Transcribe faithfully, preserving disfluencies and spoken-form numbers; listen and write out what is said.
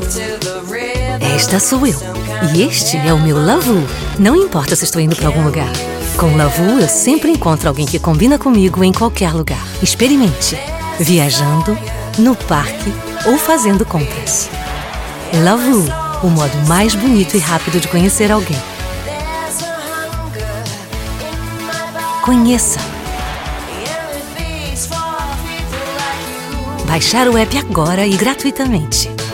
Esta sou eu. E este é o meu Lavu. Não importa se estou indo para algum lugar. Com Lavu, eu sempre encontro alguém que combina comigo em qualquer lugar. Experimente. Viajando, no parque ou fazendo compras. Lavu, o modo mais bonito e rápido de conhecer alguém. Conheça. Baixar o app agora e gratuitamente.